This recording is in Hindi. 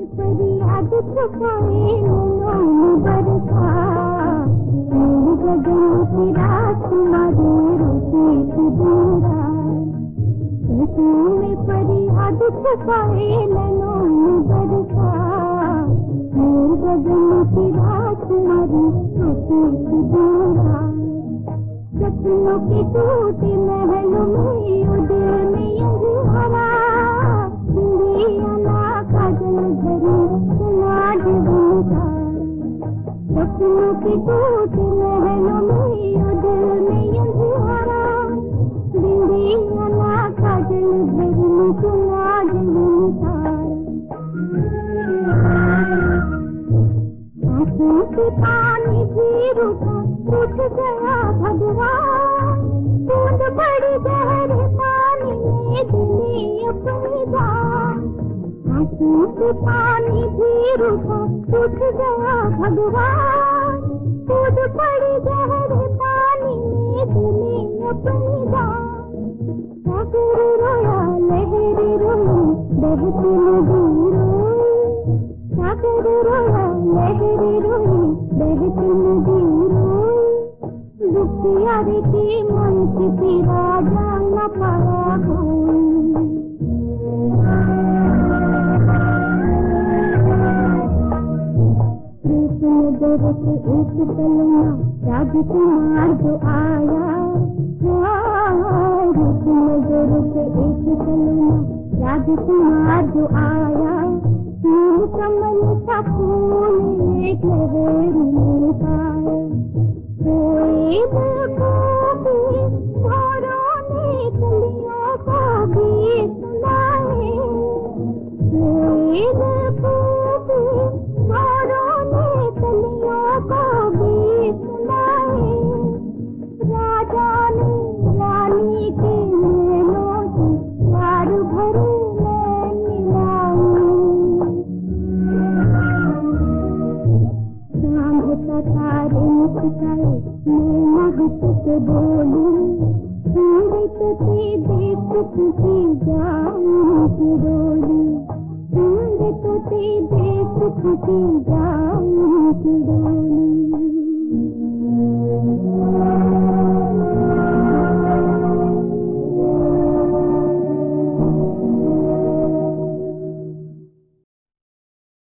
फरियाद छुपाए नैनों में बरसा, मेरे गगन की रात तुम्हारे रोते कुबूरा। में फरियाद छुपाए नैनों में बरसा, मेरे गगन की रात तुम्हारे रोते कुबूरा। सपनों के टूटे महलों में उदिर में अंधियारा, बिंदिया ना काजल भरी सुना जगूंगा। सपनों के टूटे महलों में उदिर में अंधियारा, बिंदिया ना काजल भरी सुना जगूंगा। आंखों से पानी भी रुका, उठ गया भगवान, बूंद पड़ी गहरे पानी में दिली अपनी जान। आंखों से पानी भी रुका, उठ गया भगवान, बूंद पड़ी गहरे पानी में दिली अपनी जान। सागर रोया लहर रोई बहती नदी रोई, सागर रोया लहर रोई बहती नदी रोई। दुखिया की मन की पीड़ा जान न पाया कोई। जरूरत एक कलमा राजकुमार जो आया, जरूरत एक कलमा राजकुमार जो आया। कमल का फूल एक लहर पाए, कोई को भी भौरों ने कलियों को भी सुनाए, कोई को भी भौरों ने कलियों को भी सुनाए। राजा ने रानी के नैनों से प्यार भरे नैन मिलाए। सांभता तारे मुस्काए मैं महक के बोली, देखते देखती जाऊं की डोली, देखते देखती जाऊं की डोली।